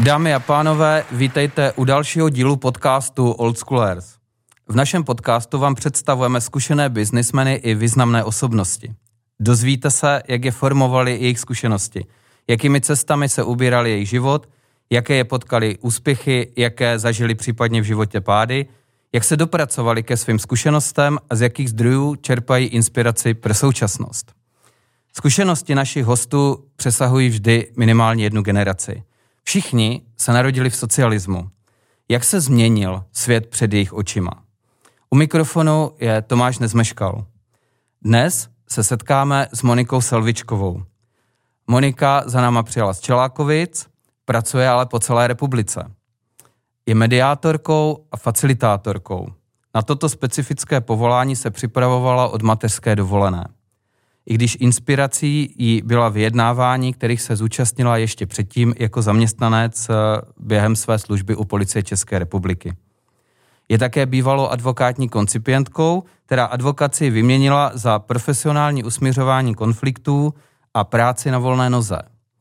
Dámy a pánové, vítejte u dalšího dílu podcastu Old Schoolers. V našem podcastu vám představujeme zkušené biznismeny i významné osobnosti. Dozvíte se, jak je formovali jejich zkušenosti, jakými cestami se ubírali jejich život, jaké je potkali úspěchy, jaké zažili případně v životě pády, jak se dopracovali ke svým zkušenostem a z jakých zdrojů čerpají inspiraci pro současnost. Zkušenosti našich hostů přesahují vždy minimálně jednu generaci. Všichni se narodili v socialismu. Jak se změnil svět před jejich očima? U mikrofonu je Tomáš Nezmeškal. Dnes se setkáme s Monikou Selvičkovou. Monika za náma přijela z Čelákovic, pracuje ale po celé republice. Je mediátorkou a facilitátorkou. Na toto specifické povolání se připravovala od mateřské dovolené. I když inspirací jí byla vyjednávání, kterých se zúčastnila ještě předtím jako zaměstnanec během své služby u Policie České republiky. Je také bývalou advokátní koncipientkou, která advokaci vyměnila za profesionální usmiřování konfliktů a práci na volné noze.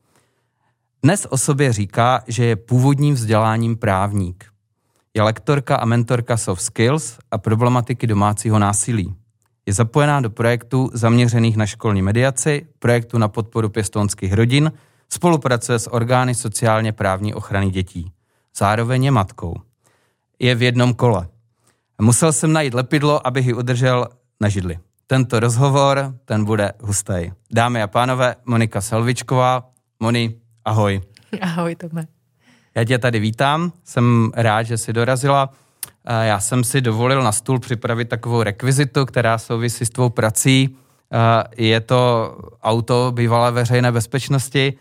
Dnes o sobě říká, že je původním vzděláním právník. Je lektorka a mentorka soft skills a problematiky domácího násilí. Je zapojená do projektů zaměřených na školní mediaci, projektu na podporu pěstounských rodin, spolupracuje s orgány sociálně právní ochrany dětí. Zároveň je matkou. Je v jednom kole. Musel jsem najít lepidlo, abych ji udržel na židli. Tento rozhovor, ten bude hustý. Dámy a pánové, Monika Selvičková. Moni, ahoj. Ahoj, Tome. Já tě tady vítám, jsem rád, že jsi dorazila. Já jsem si dovolil na stůl připravit takovou rekvizitu, která souvisí s tvou prací. Je to auto bývalé veřejné bezpečnosti.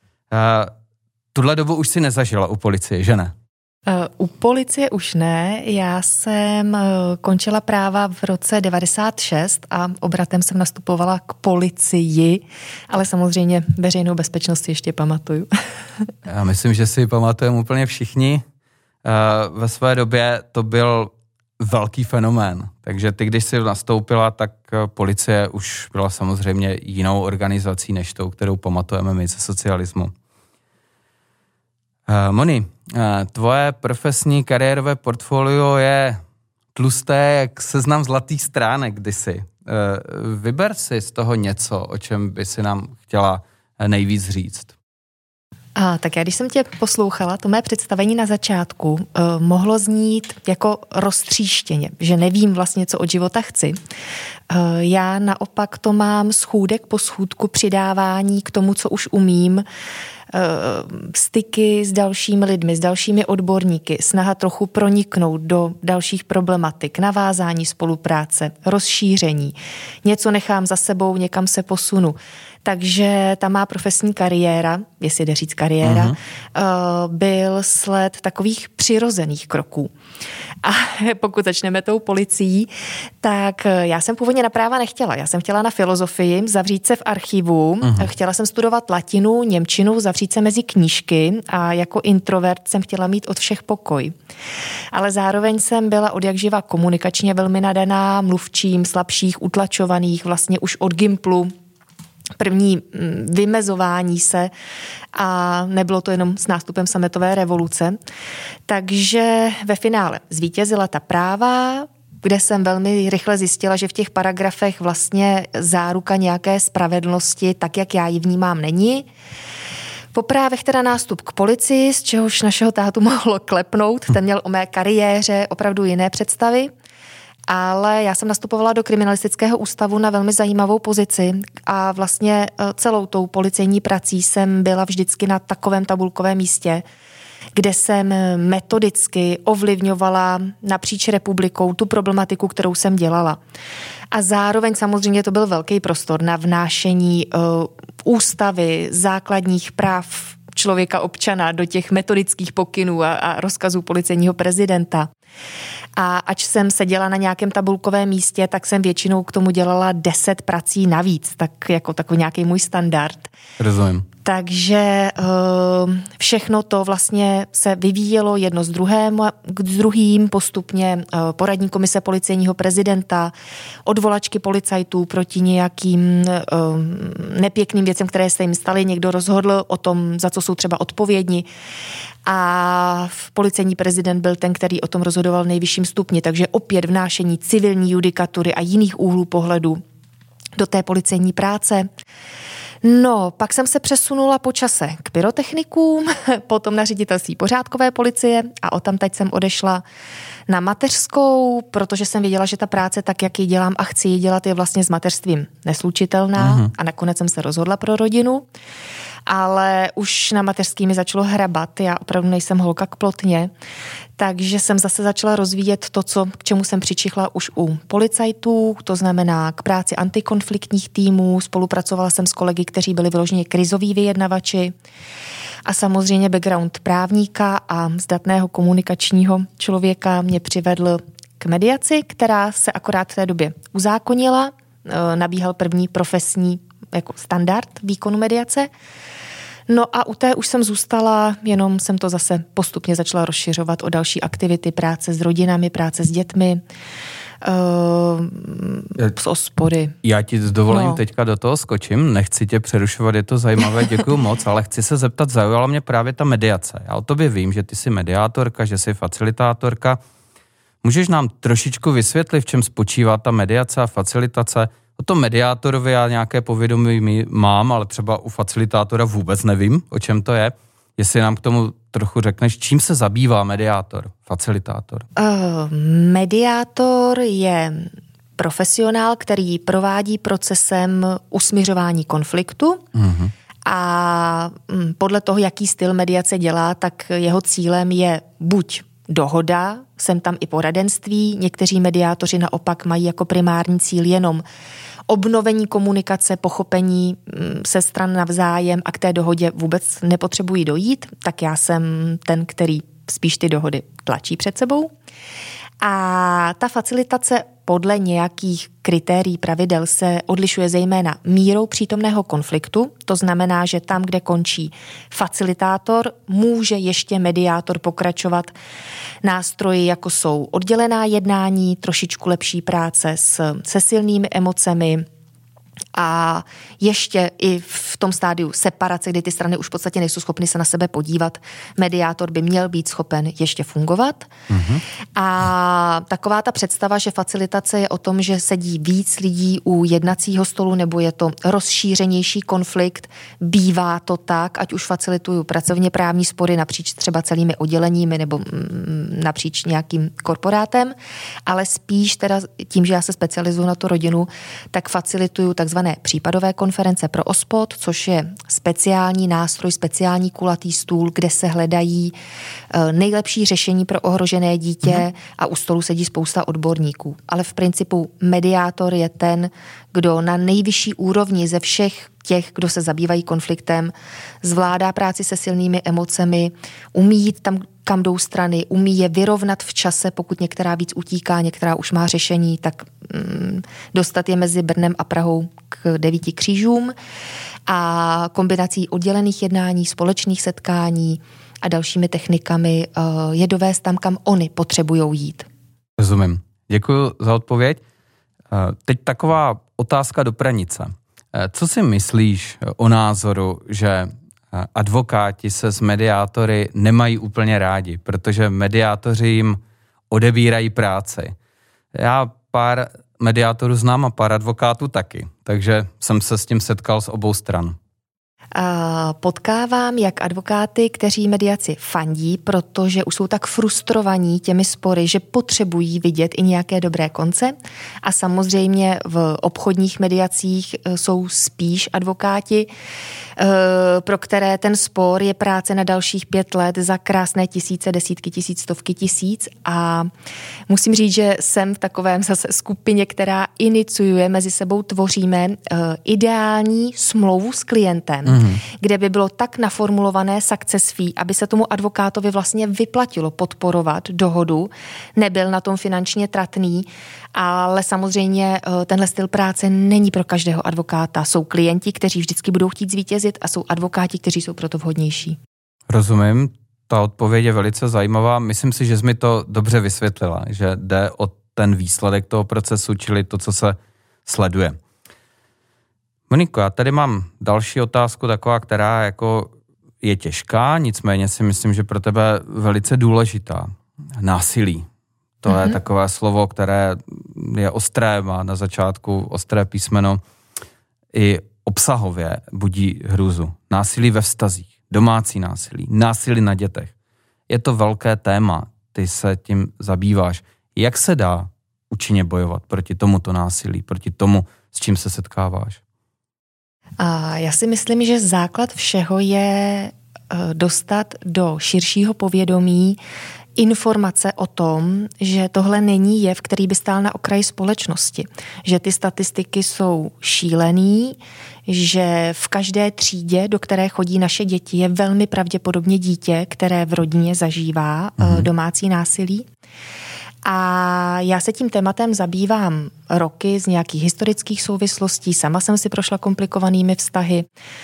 Tuhle dobu už si nezažila u policie, že ne? U policie už ne. Já jsem končila práva v roce 96 a obratem jsem nastupovala k policii, ale samozřejmě veřejnou bezpečnost ještě pamatuju. Já myslím, že si pamatujeme úplně všichni. Ve své době to byl velký fenomén, takže ty, když jsi nastoupila, tak policie už byla samozřejmě jinou organizací, než tou, kterou pamatujeme my ze socialismu. Moni, tvoje profesní kariérové portfolio je tlusté jak seznam zlatých stránek kdysi. Vyber si z toho něco, o čem by si nám chtěla nejvíc říct. Tak já, když jsem tě poslouchala, to mé představení na začátku mohlo znít jako roztříštěně, že nevím vlastně, co od života chci. Já naopak to mám schůdek po schůdku přidávání k tomu, co už umím, styky s dalšími lidmi, s dalšími odborníky, snaha trochu proniknout do dalších problematik, navázání spolupráce, rozšíření. Něco nechám za sebou, někam se posunu. Takže ta má profesní kariéra, jestli jde říct kariéra, byl sled takových přirozených kroků. A pokud začneme tou policií, tak já jsem původně na práva nechtěla. Já jsem chtěla na filozofii, zavřít se v archivu, chtěla jsem studovat latinu, němčinu, zavřít se mezi knížky a jako introvert jsem chtěla mít od všech pokoj. Ale zároveň jsem byla odjakživa komunikačně velmi nadaná, mluvčím, slabších, utlačovaných, vlastně už od gymplu, první vymezování se a nebylo to jenom s nástupem sametové revoluce. Takže ve finále zvítězila ta práva, kde jsem velmi rychle zjistila, že v těch paragrafech vlastně záruka nějaké spravedlnosti, tak jak já ji vnímám, není. Po právech teda nástup k policii, z čehož našeho tátu mohlo klepnout, ten měl o mé kariéře opravdu jiné představy. Ale já jsem nastupovala do kriminalistického ústavu na velmi zajímavou pozici a vlastně celou tou policejní prací jsem byla vždycky na takovém tabulkovém místě, kde jsem metodicky ovlivňovala napříč republikou tu problematiku, kterou jsem dělala. A zároveň samozřejmě to byl velký prostor na vnášení ústavy, základních práv člověka občana do těch metodických pokynů a rozkazů policejního prezidenta. A ač jsem seděla na nějakém tabulkovém místě, tak jsem většinou k tomu dělala 10 prací navíc, tak jako takový nějaký můj standard. Rozumím. Takže všechno to vlastně se vyvíjelo jedno s druhým, postupně poradní komise policejního prezidenta, odvolačky policajtů proti nějakým nepěkným věcem, které se jim staly. Někdo rozhodl o tom, za co jsou třeba odpovědní. A policejní prezident byl ten, který o tom rozhodoval v nejvyšším stupni. Takže opět vnášení civilní judikatury a jiných úhlů pohledu do té policejní práce. No, pak jsem se přesunula po čase k pyrotechnikům, potom na ředitelství pořádkové policie a odtamtud jsem odešla na mateřskou, protože jsem věděla, že ta práce, tak jak ji dělám a chci ji dělat, je vlastně s mateřstvím neslučitelná a nakonec jsem se rozhodla pro rodinu. Ale už na mateřský mi začalo hrabat, já opravdu nejsem holka k plotně, takže jsem zase začala rozvíjet to, k čemu jsem přičichla už u policajtů, to znamená k práci antikonfliktních týmů, spolupracovala jsem s kolegy, kteří byli vyloženě krizoví vyjednavači a samozřejmě background právníka a zdatného komunikačního člověka mě přivedl k mediaci, která se akorát v té době uzákonila, nabíhal první profesní jako standard výkonu mediace. No a u té už jsem zůstala, jenom jsem to zase postupně začala rozšiřovat o další aktivity, práce s rodinami, práce s dětmi, s ospody. Já ti s dovolením teďka do toho skočím, nechci tě přerušovat, je to zajímavé, děkuju moc, ale chci se zeptat, zaujala mě právě ta mediace. Já o tobě vím, že ty jsi mediátorka, že jsi facilitátorka. Můžeš nám trošičku vysvětlit, v čem spočívá ta mediace a facilitace? O tom mediátorovi já nějaké povědomí mám, ale třeba u facilitátora vůbec nevím, o čem to je. Jestli nám k tomu trochu řekneš, čím se zabývá mediátor, facilitátor? Mediátor je profesionál, který provádí procesem usmiřování konfliktu a podle toho, jaký styl mediace dělá, tak jeho cílem je buď dohoda, sem tam i poradenství. Někteří mediátoři naopak mají jako primární cíl jenom obnovení komunikace, pochopení se stran navzájem a k té dohodě vůbec nepotřebují dojít, tak já jsem ten, který spíš ty dohody tlačí před sebou. A ta facilitace podle nějakých kritérií pravidel se odlišuje zejména mírou přítomného konfliktu. To znamená, že tam, kde končí facilitátor, může ještě mediátor pokračovat nástroji, jako jsou oddělená jednání, trošičku lepší práce se silnými emocemi, a ještě i v tom stádiu separace, kdy ty strany už v podstatě nejsou schopny se na sebe podívat, mediátor by měl být schopen ještě fungovat. A taková ta představa, že facilitace je o tom, že sedí víc lidí u jednacího stolu, nebo je to rozšířenější konflikt, bývá to tak, ať už facilituju pracovně právní spory napříč třeba celými odděleními nebo napříč nějakým korporátem, ale spíš teda tím, že já se specializuju na tu rodinu, tak facilituju takzvané případové konference pro OSPOD, což je speciální nástroj, speciální kulatý stůl, kde se hledají nejlepší řešení pro ohrožené dítě a u stolu sedí spousta odborníků. Ale v principu mediátor je ten, kdo na nejvyšší úrovni ze všech těch, kdo se zabývají konfliktem, zvládá práci se silnými emocemi, umí jít tam, kam jdou strany, umí je vyrovnat v čase, pokud některá víc utíká, některá už má řešení, tak dostat je mezi Brnem a Prahou k 9 křížům a kombinací oddělených jednání, společných setkání a dalšími technikami je dovést tam, kam oni potřebujou jít. Rozumím. Děkuji za odpověď. Teď taková otázka do pranice. Co si myslíš o názoru, že advokáti se s mediátory nemají úplně rádi, protože mediátoři jim odebírají práci? Já pár mediátorů znám a pár advokátů taky, takže jsem se s tím setkal z obou stran. Potkávám jak advokáty, kteří mediaci fandí, protože už jsou tak frustrovaní těmi spory, že potřebují vidět i nějaké dobré konce. A samozřejmě v obchodních mediacích jsou spíš advokáti, pro které ten spor je práce na dalších 5 let za krásné tisíce, desítky tisíc, stovky tisíc. A musím říct, že jsem v takovém zase skupině, která iniciuje, mezi sebou tvoříme ideální smlouvu s klientem, kde by bylo tak naformulované success fee, aby se tomu advokátovi vlastně vyplatilo podporovat dohodu, nebyl na tom finančně tratný, ale samozřejmě tenhle styl práce není pro každého advokáta. Jsou klienti, kteří vždycky budou chtít zvítězit, omezit a jsou advokáti, kteří jsou proto vhodnější. Rozumím, ta odpověď je velice zajímavá. Myslím si, že jsi mi to dobře vysvětlila, že jde o ten výsledek toho procesu, čili to, co se sleduje. Moniko, já tady mám další otázku, taková, která jako je těžká, nicméně si myslím, že pro tebe velice důležitá. Násilí. To je takové slovo, které je ostré, má na začátku ostré písmeno, i obsahově budí hrůzu. Násilí ve vztazích, domácí násilí, násilí na dětech. Je to velké téma, ty se tím zabýváš. Jak se dá účinně bojovat proti tomuto násilí, proti tomu, s čím se setkáváš? A já si myslím, že základ všeho je dostat do širšího povědomí informace o tom, že tohle není jev, který by stál na okraji společnosti. Že ty statistiky jsou šílený, že v každé třídě, do které chodí naše děti, je velmi pravděpodobně dítě, které v rodině zažívá domácí násilí. A já se tím tématem zabývám roky z nějakých historických souvislostí. Sama jsem si prošla komplikovanými vztahy.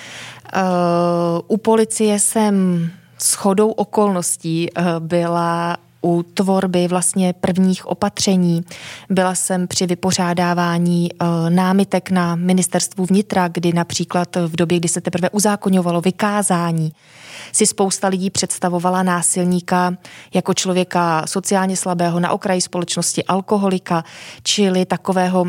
U policie jsem shodou okolností byla u tvorby vlastně prvních opatření. Byla jsem při vypořádávání námitek na ministerstvu vnitra, kdy například v době, kdy se teprve uzákoňovalo vykázání, si spousta lidí představovala násilníka jako člověka sociálně slabého na okraji společnosti, alkoholika, čili takového,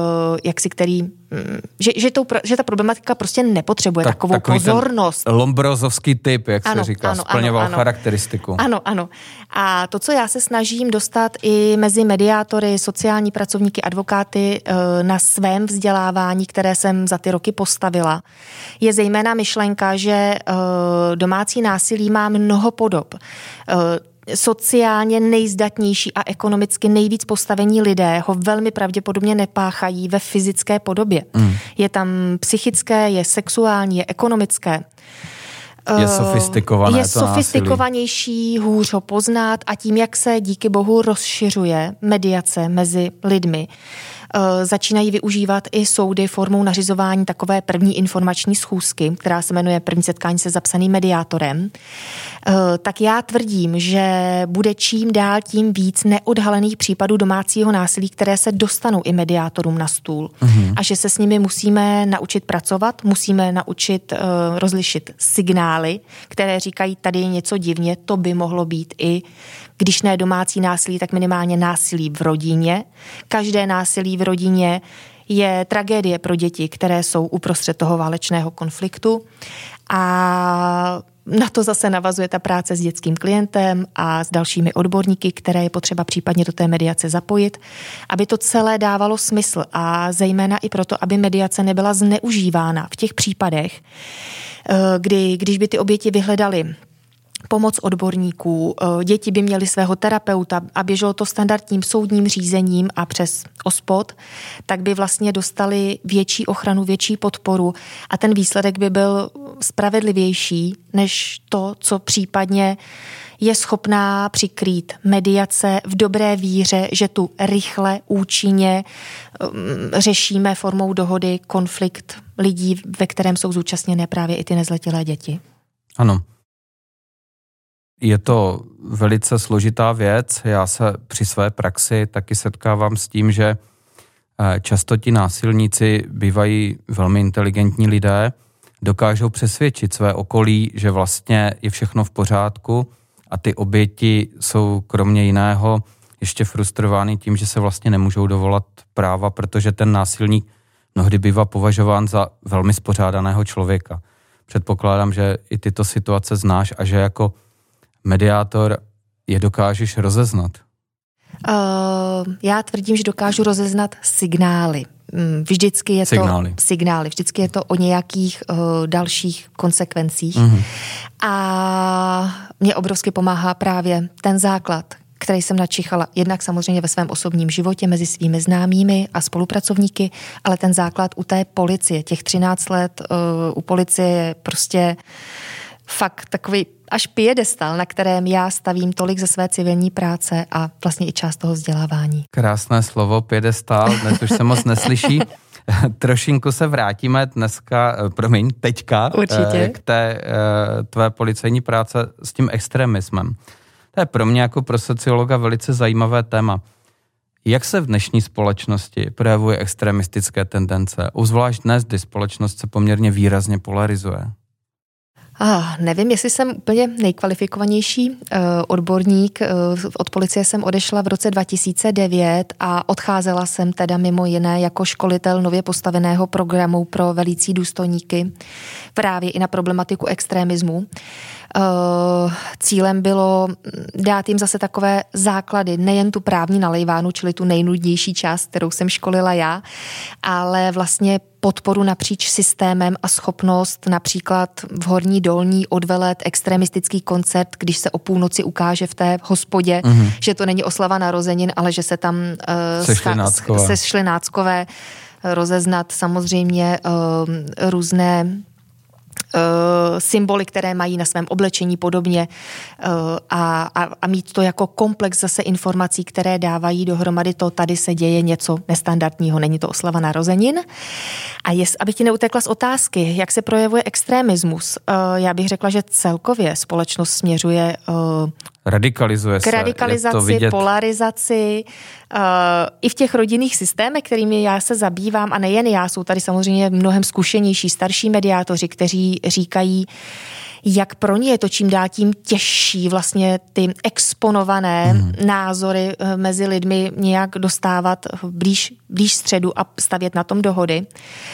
že ta problematika prostě nepotřebuje takovou pozornost. Lombrozovský typ, jak se říká, splňoval charakteristiku. Ano. A to, co já se snažím dostat i mezi mediátory, sociální pracovníky, advokáty na svém vzdělávání, které jsem za ty roky postavila, je zejména myšlenka, že domácí násilí má mnoho podob. Sociálně nejzdatnější a ekonomicky nejvíc postavení lidé ho velmi pravděpodobně nepáchají ve fyzické podobě. Je tam psychické, je sexuální, je ekonomické. Je sofistikované. Je sofistikovanější, hůř ho poznat a tím, jak se díky bohu rozšiřuje mediace mezi lidmi, začínají využívat i soudy formou nařizování takové první informační schůzky, která se jmenuje první setkání se zapsaným mediátorem, tak já tvrdím, že bude čím dál tím víc neodhalených případů domácího násilí, které se dostanou i mediátorům na stůl. A že se s nimi musíme naučit pracovat, musíme naučit rozlišit signály, které říkají, tady je něco divně, to by mohlo být i, když ne domácí násilí, tak minimálně násilí v rodině. Každé násilí v rodině je tragédie pro děti, které jsou uprostřed toho válečného konfliktu. A na to zase navazuje ta práce s dětským klientem a s dalšími odborníky, které je potřeba případně do té mediace zapojit, aby to celé dávalo smysl a zejména i proto, aby mediace nebyla zneužívána v těch případech, když by ty oběti vyhledaly pomoc odborníků, děti by měly svého terapeuta a běželo to standardním soudním řízením a přes OSPOD, tak by vlastně dostali větší ochranu, větší podporu a ten výsledek by byl spravedlivější než to, co případně je schopná přikrýt mediace v dobré víře, že tu rychle, účinně řešíme formou dohody konflikt lidí, ve kterém jsou zúčastněné právě i ty nezletilé děti. Ano. Je to velice složitá věc. Já se při své praxi taky setkávám s tím, že často ti násilníci bývají velmi inteligentní lidé, dokážou přesvědčit své okolí, že vlastně je všechno v pořádku a ty oběti jsou kromě jiného ještě frustrovány tím, že se vlastně nemůžou dovolat práva, protože ten násilník mnohdy bývá považován za velmi spořádaného člověka. Předpokládám, že i tyto situace znáš a že jako mediátor je dokážeš rozeznat? Já tvrdím, že dokážu rozeznat signály. Vždycky je signály. Vždycky je to o nějakých dalších konsekvencích. A mě obrovsky pomáhá právě ten základ, který jsem načichala jednak samozřejmě ve svém osobním životě mezi svými známými a spolupracovníky, ale ten základ u té policie. Těch 13 let u policie je prostě fakt takový až piedestal, na kterém já stavím tolik ze své civilní práce a vlastně i část toho vzdělávání. Krásné slovo, piedestal, dnes už se moc neslyší. Trošinku se vrátíme teďka k té tvé policejní práce s tím extremismem. To je pro mě jako pro sociologa velice zajímavé téma. Jak se v dnešní společnosti projevuje extremistické tendence, zvlášť dnes, kdy společnost se poměrně výrazně polarizuje? Nevím, jestli jsem úplně nejkvalifikovanější odborník. Od policie jsem odešla v roce 2009 a odcházela jsem teda mimo jiné jako školitel nově postaveného programu pro velící důstojníky právě i na problematiku extremismu. Cílem bylo dát jim zase takové základy, nejen tu právní nalejvánu, čili tu nejnudnější část, kterou jsem školila já, ale vlastně podporu napříč systémem a schopnost například v Horní Dolní odvelet extremistický koncert, když se o půlnoci ukáže v té hospodě, že to není oslava narozenin, ale že se tam sešli náckové, rozeznat samozřejmě různé symboly, které mají na svém oblečení podobně a mít to jako komplex zase informací, které dávají dohromady to, tady se děje něco nestandardního, není to oslava narozenin. A abych ti neutekla z otázky, jak se projevuje extremismus, já bych řekla, že celkově společnost směřuje radikalizuje k radikalizaci, polarizaci, i v těch rodinných systémech, kterými já se zabývám, a nejen já, jsou tady samozřejmě mnohem zkušenější, starší mediátoři, kteří říkají, jak pro ně je to čím dál tím těžší vlastně ty exponované názory mezi lidmi nějak dostávat blíž středu a stavět na tom dohody.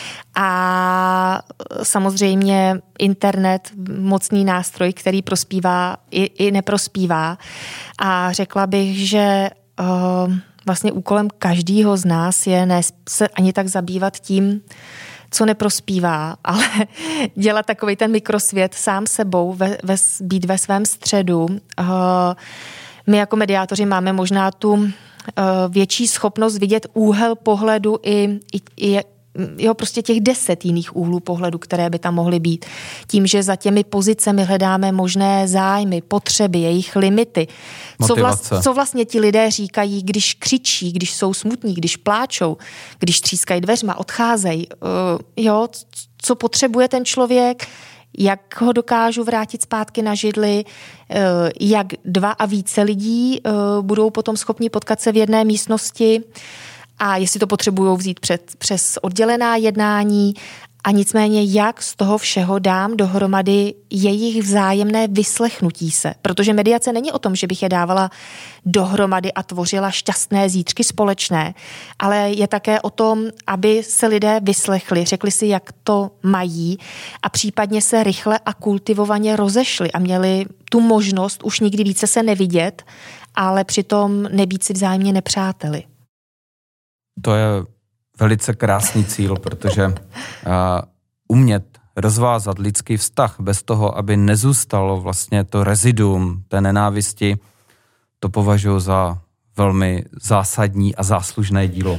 A samozřejmě internet, mocný nástroj, který prospívá i neprospívá. A řekla bych, že vlastně úkolem každého z nás je ne se ani tak zabývat tím, co neprospívá, ale dělat takovej ten mikrosvět sám sebou, být ve svém středu. My jako mediátoři máme možná tu větší schopnost vidět úhel pohledu i prostě těch 10 jiných úhlů pohledu, které by tam mohly být. Tím, že za těmi pozicemi hledáme možné zájmy, potřeby, jejich limity. Co vlastně ti lidé říkají, když křičí, když jsou smutní, když pláčou, když třískají dveřma, odcházejí. Co potřebuje ten člověk, jak ho dokážu vrátit zpátky na židli, jak 2 a více lidí budou potom schopni potkat se v jedné místnosti, a jestli to potřebují vzít přes oddělená jednání, a nicméně jak z toho všeho dám dohromady jejich vzájemné vyslechnutí se. Protože mediace není o tom, že bych je dávala dohromady a tvořila šťastné zítřky společné, ale je také o tom, aby se lidé vyslechli, řekli si, jak to mají a případně se rychle a kultivovaně rozešli a měli tu možnost už nikdy více se nevidět, ale přitom nebýt si vzájemně nepřáteli. To je velice krásný cíl, protože umět rozvázat lidský vztah bez toho, aby nezůstalo vlastně to reziduum té nenávisti, to považuji za velmi zásadní a záslužné dílo.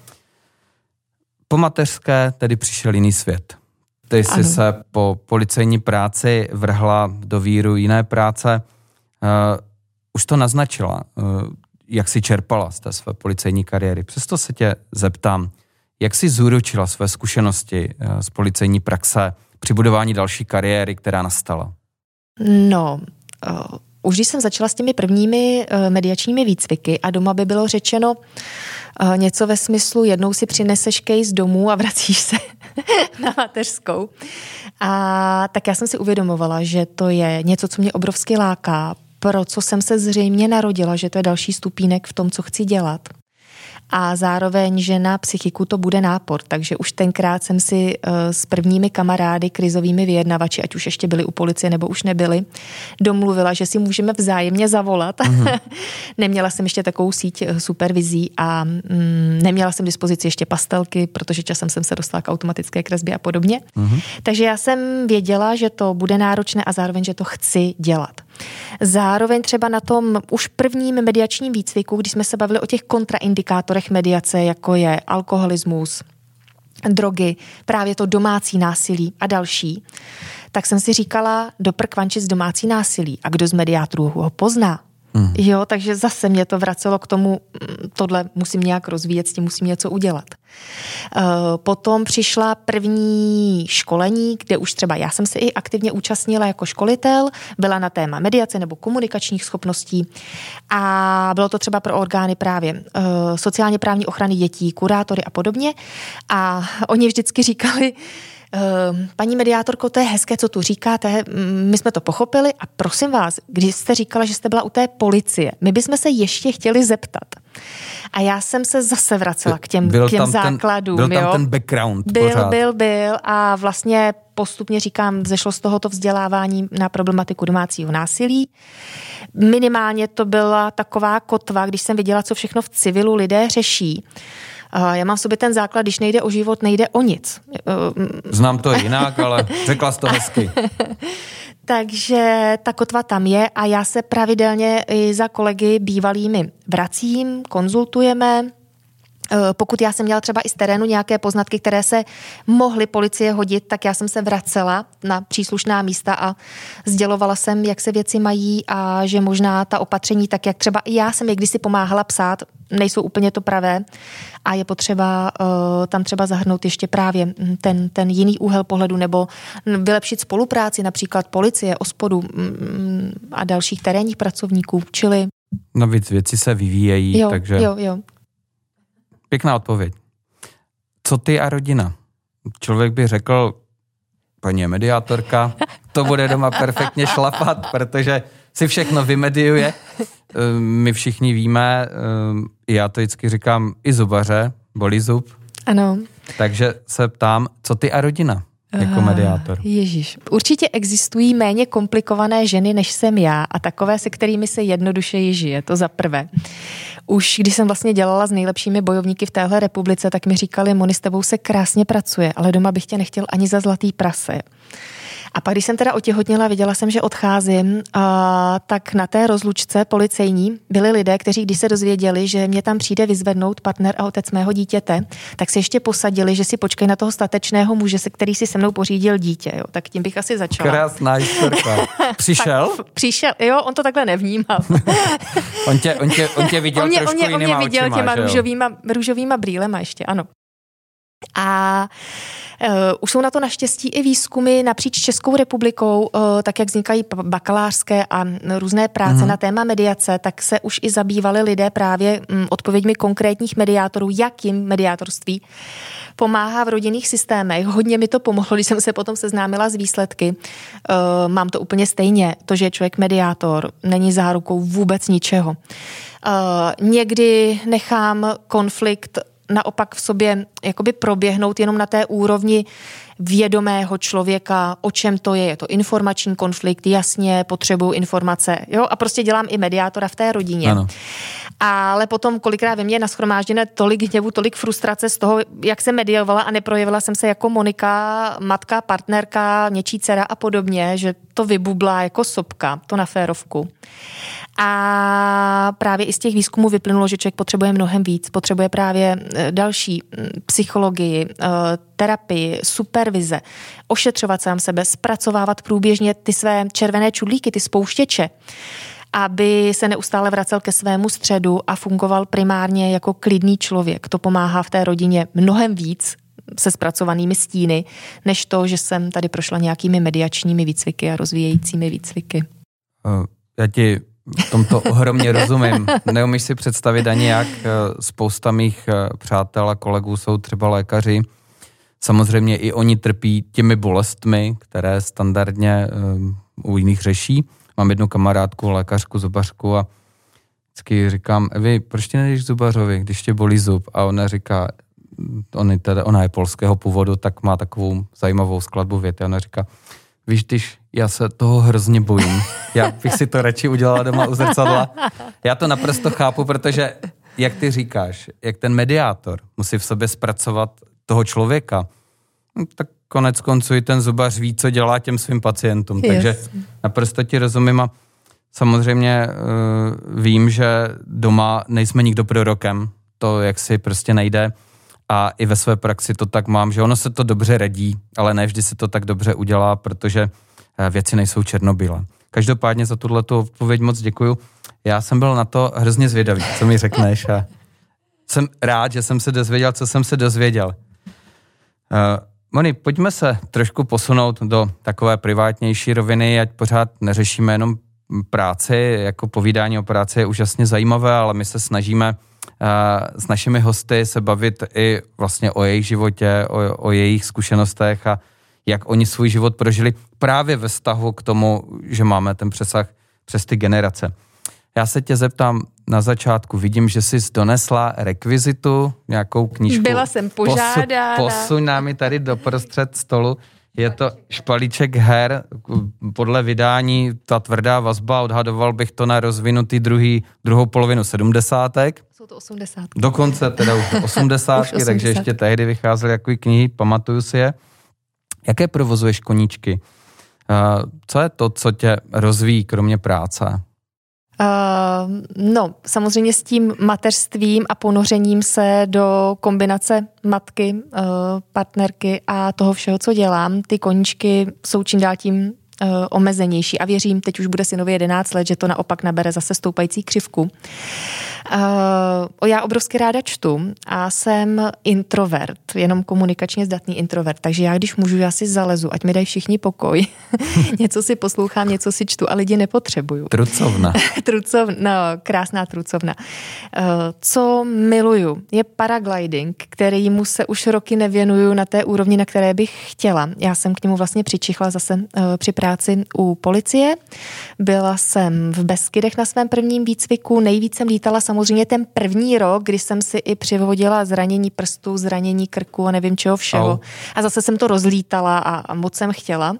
Po mateřské tedy přišel jiný svět. Ty jsi se po policejní práci vrhla do víru jiné práce. Už to naznačila, jak jsi čerpala z té své policejní kariéry. Přesto se tě zeptám, jak jsi zúročila své zkušenosti z policejní praxe při budování další kariéry, která nastala? Už když jsem začala s těmi prvními mediačními výcviky a doma by bylo řečeno něco ve smyslu, jednou si přineseš case domů a vracíš se na mateřskou. A tak já jsem si uvědomovala, že to je něco, co mě obrovsky láká, pro co jsem se zřejmě narodila, že to je další stupínek v tom, co chci dělat. A zároveň, že na psychiku to bude nápor. Takže už tenkrát jsem si s prvními kamarády, krizovými vyjednavači, ať už ještě byli u policie nebo už nebyli, domluvila, že si můžeme vzájemně zavolat. Neměla jsem ještě takovou síť supervizí a neměla jsem dispozici ještě pastelky, protože časem jsem se dostala k automatické kresbě a podobně. Takže já jsem věděla, že to bude náročné a zároveň, že to chci dělat. Zároveň třeba na tom už prvním mediačním výcviku, když jsme se bavili o těch kontraindikátorech mediace, jako je alkoholismus, drogy, právě to domácí násilí a další, tak jsem si říkala, doprkvančit domácí násilí. A kdo z mediátorů ho pozná? Jo, takže zase mě to vracelo k tomu, tohle musím nějak rozvíjet, s tím musím něco udělat. Potom přišla první školení, kde už třeba já jsem se i aktivně účastnila jako školitel, byla na téma mediace nebo komunikačních schopností a bylo to třeba pro orgány právě sociálně právní ochrany dětí, kurátory a podobně. A oni vždycky říkali, paní mediátorko, to je hezké, co tu říkáte, my jsme to pochopili a prosím vás, když jste říkala, že jste byla u té policie, my bychom se ještě chtěli zeptat. A já jsem se zase vracela k těm základům. Byl tam ten background pořád. Byl a vlastně postupně říkám, zešlo z tohoto vzdělávání na problematiku domácího násilí. Minimálně to byla taková kotva, když jsem viděla, co všechno v civilu lidé řeší. Já mám v sobě ten základ, když nejde o život, nejde o nic. Znám to jinak, ale řekla jsi to hezky. Takže ta kotva tam je a já se pravidelně i za kolegy bývalými vracím, konzultujeme. Pokud já jsem měla třeba i z terénu nějaké poznatky, které se mohly policie hodit, tak já jsem se vracela na příslušná místa a sdělovala jsem, jak se věci mají a že možná ta opatření, tak jak třeba i já jsem je kdysi pomáhala psát, nejsou úplně to pravé a je potřeba tam třeba zahrnout ještě právě ten jiný úhel pohledu nebo vylepšit spolupráci například policie, OSPODu a dalších terénních pracovníků, čili... Navíc věci se vyvíjejí, takže... Jo. Pěkná odpověď. Co ty a rodina? Člověk by řekl, paní je mediátorka, to bude doma perfektně šlapat, protože si všechno vymediuje. My všichni víme, já to vždycky říkám, i zubaře, bolí zub. Ano. Takže se ptám, co ty a rodina jako mediátor? Ježíš. Určitě existují méně komplikované ženy, než jsem já a takové, se kterými se jednodušeji žije, to za prvé. Už když jsem vlastně dělala s nejlepšími bojovníky v téhle republice, tak mi říkali, Moni, s tebou se krásně pracuje, ale doma bych tě nechtěl ani za zlatý prase. A pak, když jsem teda otěhotněla, viděla jsem, že odcházím, tak na té rozlučce policejní byli lidé, kteří když se dozvěděli, že mě tam přijde vyzvednout partner a otec mého dítěte, tak se ještě posadili, že si počkej na toho statečného muže, který si se mnou pořídil dítě. Jo. Tak tím bych asi začala. Krásná historka. Přišel? Přišel, jo, on to takhle nevnímal. on tě viděl trošku jinýma očima, on mě viděl těma růžovýma brýlema ještě, ano. A už jsou na to naštěstí i výzkumy napříč Českou republikou, tak jak vznikají bakalářské a různé práce na téma mediace, tak se už i zabývali lidé právě odpověďmi konkrétních mediátorů, jak jim mediátorství pomáhá v rodinných systémech. Hodně mi to pomohlo, když jsem se potom seznámila s výsledky. Mám to úplně stejně. To, že je člověk mediátor, není zárukou vůbec ničeho. Někdy nechám konflikt naopak v sobě jakoby proběhnout jenom na té úrovni vědomého člověka, o čem to je to informační konflikt, jasně, potřebuju informace, jo, a prostě dělám i mediátora v té rodině. Ano. Ale potom kolikrát ve mně nashromážděné tolik hněvu, tolik frustrace z toho, jak jsem mediovala a neprojevila jsem se jako Monika, matka, partnerka, něčí dcera a podobně, že to vybublá jako sopka, to na férovku. A právě i z těch výzkumů vyplynulo, že člověk potřebuje mnohem víc, potřebuje právě další psychologii, terapii, supervize, ošetřovat sám sebe, zpracovávat průběžně ty své červené čudlíky, ty spouštěče, aby se neustále vracel ke svému středu a fungoval primárně jako klidný člověk. To pomáhá v té rodině mnohem víc se zpracovanými stíny, než to, že jsem tady prošla nějakými mediačními výcviky a rozvíjejícími výcviky. Já ti v tomto ohromně rozumím. Neumíš si představit ani jak. Spousta mých přátel a kolegů jsou třeba lékaři. Samozřejmě i oni trpí těmi bolestmi, které standardně u jiných řeší. Mám jednu kamarádku, lékařku, zubařku a vždycky říkám, Evi, proč ti nejdeš k zubařovi, když tě bolí zub? A ona říká, ona je polského původu, tak má takovou zajímavou skladbu věty. A ona říká, víš, když já se toho hrozně bojím, já bych si to radši udělala doma u zrcadla. Já to naprosto chápu, protože, jak ty říkáš, jak ten mediátor musí v sobě zpracovat toho člověka, tak konec konců i ten zubař ví, co dělá těm svým pacientům. Yes. Takže naprosto ti rozumím a samozřejmě vím, že doma nejsme nikdo prorokem. To jaksi prostě nejde. A i ve své praxi to tak mám, že ono se to dobře radí, ale ne vždy se to tak dobře udělá, protože věci nejsou černobílé. Každopádně za tuhletu odpověď moc děkuju. Já jsem byl na to hrozně zvědavý, co mi řekneš a jsem rád, že jsem se dozvěděl, co jsem se dozvěděl. Moni, pojďme se trošku posunout do takové privátnější roviny, ať pořád neřešíme jenom práci, jako povídání o práci je úžasně zajímavé, ale my se snažíme s našimi hosty se bavit i vlastně o jejich životě, o jejich zkušenostech a jak oni svůj život prožili právě ve vztahu k tomu, že máme ten přesah přes ty generace. Já se tě zeptám na začátku, vidím, že jsi donesla rekvizitu, nějakou knížku. Byla jsem požádána. Posuň nám ji tady doprostřed stolu. Je to špalíček her, podle vydání Ta tvrdá vazba, odhadoval bych to na rozvinutý druhou polovinu 70. Jsou to 80. Dokonce teda už 80, takže ještě tehdy vycházely jaký knihy, pamatuju si je. Jaké provozuješ koníčky? Co je to, co tě rozvíjí, kromě práce? No, samozřejmě s tím mateřstvím a ponořením se do kombinace matky, partnerky a toho všeho, co dělám, ty koníčky jsou čím dál tím omezenější a věřím, teď už bude synovi 11 let, že to naopak nabere zase stoupající křivku. Já obrovsky ráda čtu a jsem introvert, jenom komunikačně zdatný introvert, takže já když můžu, já si zalezu, ať mi dají všichni pokoj. Něco si poslouchám, něco si čtu a lidi nepotřebuju. Trucovna. Krásná trucovna. Co miluju, je paragliding, kterýmu se už roky nevěnuju na té úrovni, na které bych chtěla. Já jsem k němu vlastně přičichla zase při práci u policie. Byla jsem v Beskydech na svém prvním výcviku, nejvíc jsem lítala samozřejmě ten první rok, kdy jsem si i přivodila zranění prstů, zranění krku a nevím čeho všeho. A zase jsem to rozlítala a moc jsem chtěla.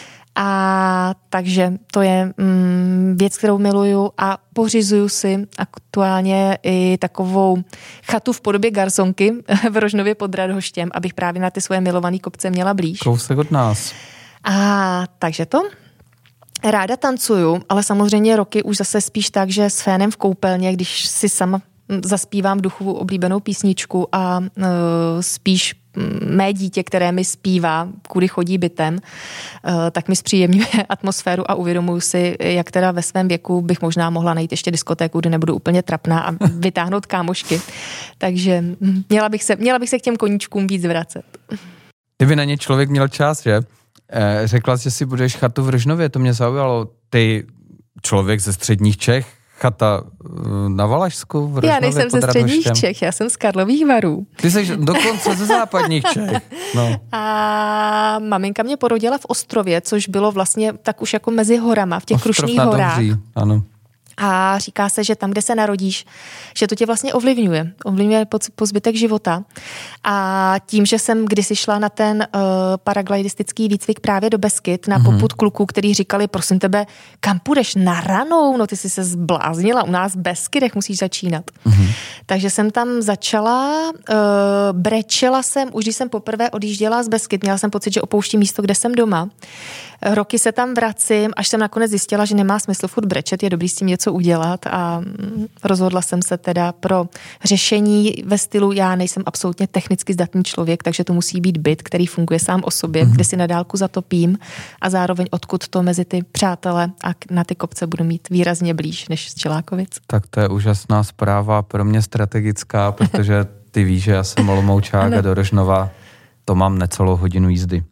A takže to je věc, kterou miluju a pořizuju si aktuálně i takovou chatu v podobě garsonky v Rožnově pod Radhoštěm, abych právě na ty svoje milované kopce měla blíž. Kousek od nás. A takže to. Ráda tancuju, ale samozřejmě roky už zase spíš tak, že s fénem v koupelně, když si sama zaspívám v duchu oblíbenou písničku a spíš mé dítě, které mi zpívá, kudy chodí bytem, tak mi zpříjemňuje atmosféru a uvědomuji si, jak teda ve svém věku bych možná mohla najít ještě diskotéku, kde nebudu úplně trapná a vytáhnout kámošky. Takže měla bych se k těm koníčkům víc vracet. Kdyby na ně člověk měl čas, že? Řekla jsi, že si budeš chatu v Rožnově, to mě zaujalo. Ty člověk ze středních Čech, chata na Valašsku v Rožnově. Já nejsem ze středních Čech, já jsem z Karlových Varů. Ty jsi dokonce ze západních Čech. No. A maminka mě porodila v Ostrově, což bylo vlastně tak už jako mezi horama, v těch Krušných horách. Dobří, ano. A říká se, že tam, kde se narodíš, že to tě vlastně ovlivňuje po zbytek života. A tím, že jsem kdysi šla na ten paraglidistický výcvik právě do Beskyd, na popud kluků, který říkali, prosím tebe, kam půjdeš na Ranou? No ty jsi se zbláznila, u nás v Beskydech musíš začínat. Takže jsem tam začala, brečela jsem, už když jsem poprvé odjížděla z Beskyd, měla jsem pocit, že opouštím místo, kde jsem doma. Roky se tam vracím, až jsem nakonec zjistila, že nemá smysl furt brečet, je dobrý s tím něco udělat a rozhodla jsem se teda pro řešení ve stylu, já nejsem absolutně technicky zdatný člověk, takže to musí být byt, který funguje sám o sobě, kde si na dálku zatopím a zároveň odkud to mezi ty přátele a na ty kopce budu mít výrazně blíž než z Čelákovic. Tak to je úžasná zpráva, pro mě strategická, protože ty víš, že já jsem Olomoučák a do Rožnova to mám necelou hodinu jízdy.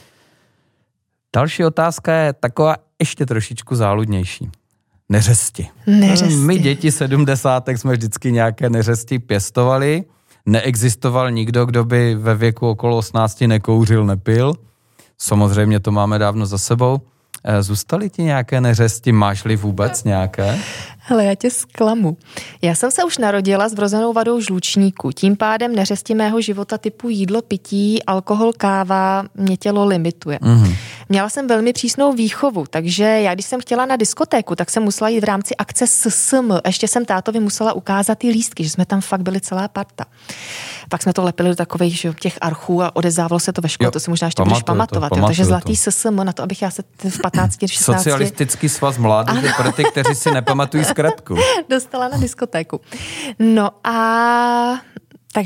Další otázka je taková ještě trošičku záludnější. Neřesti. My děti 70. jsme vždycky nějaké neřesti pěstovali. Neexistoval nikdo, kdo by ve věku okolo 18 nekouřil, nepil. Samozřejmě to máme dávno za sebou. Zůstaly ti nějaké neřesti? Máš-li vůbec nějaké? Hele, já tě zklamu. Já jsem se už narodila s vrozenou vadou žlučníku. Tím pádem neřesti mého života typu jídlo, pití, alkohol, káva mě tělo limituje. Měla jsem velmi přísnou výchovu, takže já, když jsem chtěla na diskotéku, tak jsem musela jít v rámci akce SSM. Ještě jsem tátovi musela ukázat ty lístky, že jsme tam fakt byli celá parta. Pak jsme to lepili do takových těch archů a odezávalo se to ve škole, to si možná ještě budeš pamatovat. Takže zlatý SSM na to, abych já se v 15, 16... Socialistický svaz mládeže pro ty, kteří si nepamatují zkratku. Dostala na diskotéku. No a takže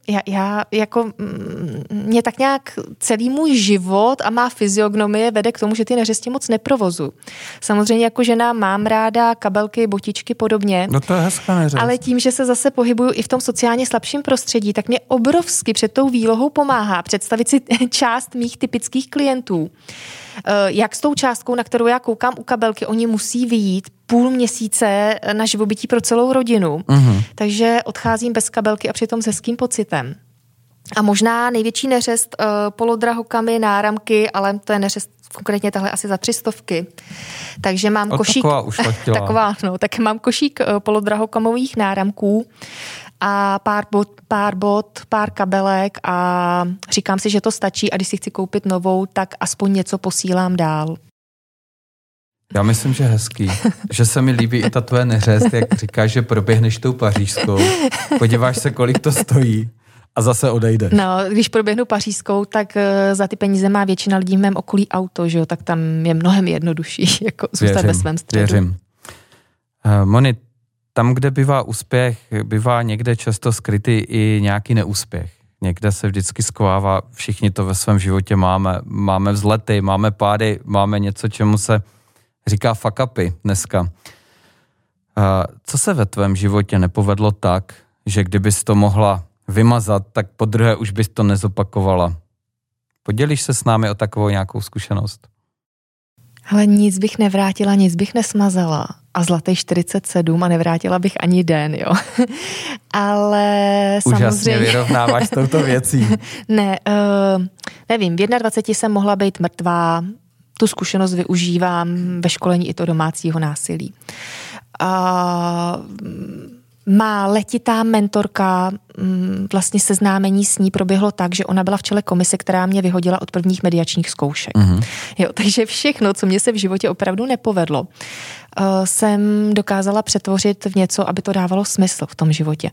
Já jako mě tak nějak celý můj život a má fyziognomie vede k tomu, že ty neřesti moc neprovozu. Samozřejmě jako žena mám ráda kabelky, botičky, podobně. No to je hezká neřest. Ale tím, že se zase pohybuju i v tom sociálně slabším prostředí, tak mě obrovsky před tou výlohou pomáhá představit si část mých typických klientů. Jak s tou částkou, na kterou já koukám u kabelky, oni musí vyjít půl měsíce na živobytí pro celou rodinu. Takže odcházím bez kabelky a přitom s hezkým pocitem. A možná největší neřest polodrahokamy, náramky, ale to je neřest konkrétně tahle asi za 300. Takže mám košík. Taková, no, tak mám košík polodrahokamových náramků a pár bot, pár kabelek a říkám si, že to stačí a když si chci koupit novou, tak aspoň něco posílám dál. Já myslím, že hezký. Že se mi líbí i ta tvoje neřest, jak říkáš, že proběhneš tou pařížskou. Podíváš se, kolik to stojí a zase odejdeš. No, když proběhnu pařížskou, tak za ty peníze má většina lidí v mém okolí auto, že jo, tak tam je mnohem jednodušší jako zůstat ve svém středu. Věřím. Moni, tam, kde bývá úspěch, bývá někde často skrytý i nějaký neúspěch. Někde se vždycky skovává, všichni to ve svém životě máme. Máme vzlety, máme pády, máme něco, čemu se říká fuck upy dneska. Co se ve tvém životě nepovedlo tak, že kdybys to mohla vymazat, tak podruhé už bys to nezopakovala? Podělíš se s námi o takovou nějakou zkušenost? Ale nic bych nevrátila, nic bych nesmazala. A zlatý 47 a nevrátila bych ani den, jo. Ale úžasně samozřejmě... vyrovnáváš s touto věcí. Ne, nevím, v 21 jsem mohla být mrtvá, tu zkušenost využívám ve školení i to domácího násilí. Má letitá mentorka, vlastně seznámení s ní proběhlo tak, že ona byla v čele komise, která mě vyhodila od prvních mediačních zkoušek. Jo, takže všechno, co mě se v životě opravdu nepovedlo, jsem dokázala přetvořit v něco, aby to dávalo smysl v tom životě.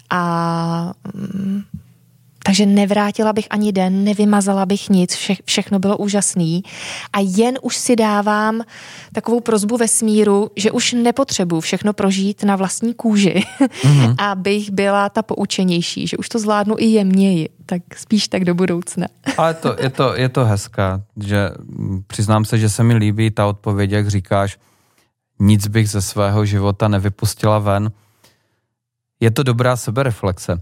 Takže nevrátila bych ani den, nevymazala bych nic, všechno bylo úžasný a jen už si dávám takovou prosbu vesmíru, že už nepotřebuji všechno prožít na vlastní kůži, abych byla ta poučenější, že už to zvládnu i jemněji, tak spíš tak do budoucna. Ale je to hezká, že přiznám se, že se mi líbí ta odpověď, jak říkáš, nic bych ze svého života nevypustila ven. Je to dobrá sebereflexe.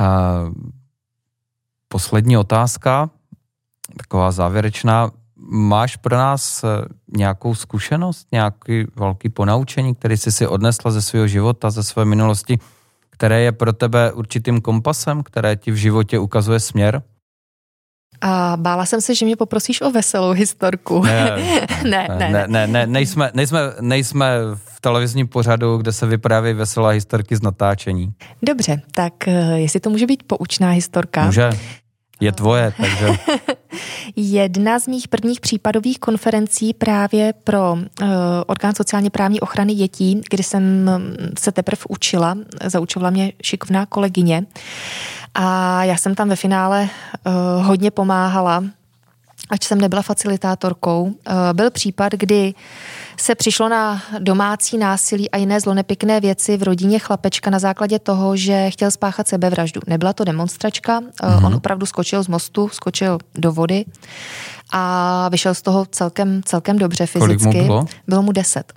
Poslední otázka, taková závěrečná. Máš pro nás nějakou zkušenost, nějaký velký ponaučení, který jsi si odnesla ze svého života, ze své minulosti, které je pro tebe určitým kompasem, které ti v životě ukazuje směr? A bála jsem se, že mě poprosíš o veselou historku. Ne, nejsme v televizním pořadu, kde se vypráví veselé historky z natáčení. Dobře, tak jestli to může být poučná historka. Může, je tvoje, takže... Jedna z mých prvních případových konferencí právě pro orgán sociálně právní ochrany dětí, kdy jsem se teprve učila, zaučovala mě šikovná kolegyně a já jsem tam ve finále hodně pomáhala, ač jsem nebyla facilitátorkou. Byl případ, kdy se přišlo na domácí násilí a jiné zlonepěkné věci v rodině chlapečka na základě toho, že chtěl spáchat sebevraždu. Nebyla to demonstračka, on opravdu skočil z mostu, skočil do vody a vyšel z toho celkem dobře fyzicky. Kolik mu bylo? Bylo mu 10.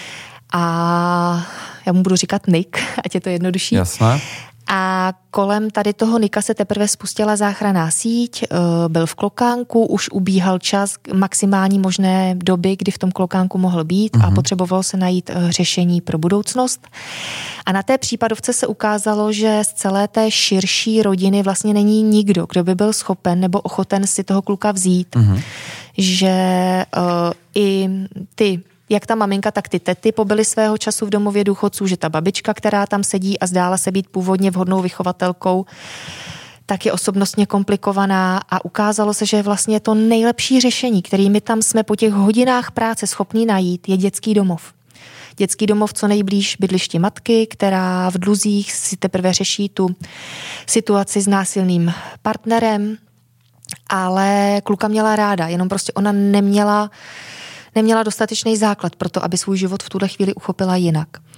A já mu budu říkat Nick, ať je to jednodušší. Jasné. A kolem tady toho Nika se teprve spustila záchranná síť, byl v klokánku, už ubíhal čas maximální možné doby, kdy v tom klokánku mohl být a potřebovalo se najít řešení pro budoucnost. A na té případovce se ukázalo, že z celé té širší rodiny vlastně není nikdo, kdo by byl schopen nebo ochoten si toho kluka vzít. Že i ty jak ta maminka, tak ty tety pobyly svého času v domově důchodců, že ta babička, která tam sedí a zdála se být původně vhodnou vychovatelkou, tak je osobnostně komplikovaná a ukázalo se, že vlastně to nejlepší řešení, kterými tam jsme po těch hodinách práce schopní najít, je dětský domov. Dětský domov co nejblíž bydlišti matky, která v dluzích si teprve řeší tu situaci s násilným partnerem, ale kluka měla ráda, jenom prostě ona neměla dostatečný základ pro to, aby svůj život v tuhle chvíli uchopila jinak.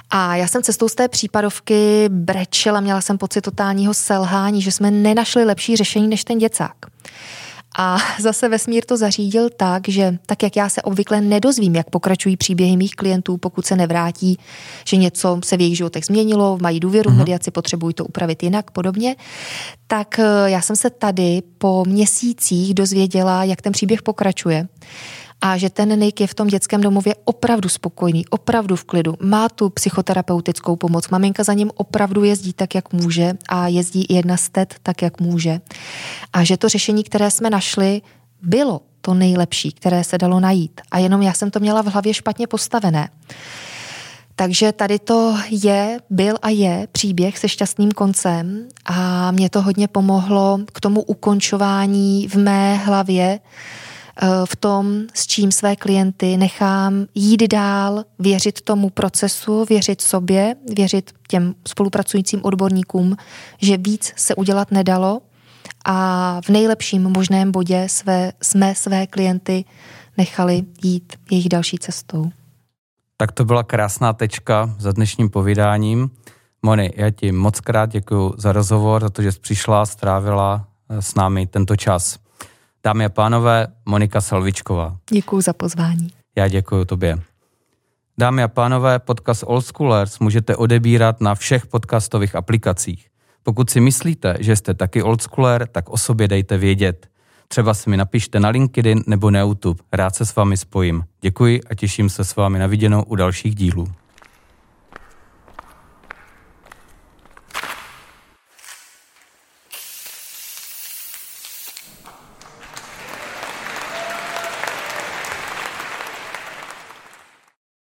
A já jsem cestou z té případovky brečela, měla jsem pocit totálního selhání, že jsme nenašli lepší řešení než ten děcák. A zase vesmír to zařídil tak, že tak, jak já se obvykle nedozvím, jak pokračují příběhy mých klientů, pokud se nevrátí, že něco se v jejich životech změnilo, mají důvěru v mediaci, potřebují to upravit jinak, podobně, tak já jsem se tady po měsících dozvěděla, jak ten příběh pokračuje. A že ten Nick je v tom dětském domově opravdu spokojný, opravdu v klidu, má tu psychoterapeutickou pomoc, maminka za ním opravdu jezdí tak, jak může a jezdí i jedna z tet tak, jak může. A že to řešení, které jsme našli, bylo to nejlepší, které se dalo najít. A jenom já jsem to měla v hlavě špatně postavené. Takže tady to byl a je příběh se šťastným koncem a mě to hodně pomohlo k tomu ukončování v mé hlavě, v tom, s čím své klienty nechám jít dál, věřit tomu procesu, věřit sobě, věřit těm spolupracujícím odborníkům, že víc se udělat nedalo a v nejlepším možném bodě jsme své klienty nechali jít jejich další cestou. Tak to byla krásná tečka za dnešním povídáním. Moni, já ti moc krát děkuju za rozhovor, za to, že jsi přišla, strávila s námi tento čas. Dámy a pánové, Monika Salvičková. Děkuju za pozvání. Já děkuju tobě. Dámy a pánové, podcast Old Schoolers můžete odebírat na všech podcastových aplikacích. Pokud si myslíte, že jste taky old schooler, tak o sobě dejte vědět. Třeba si mi napište na LinkedIn nebo na YouTube. Rád se s vámi spojím. Děkuji a těším se s vámi na viděnou u dalších dílů.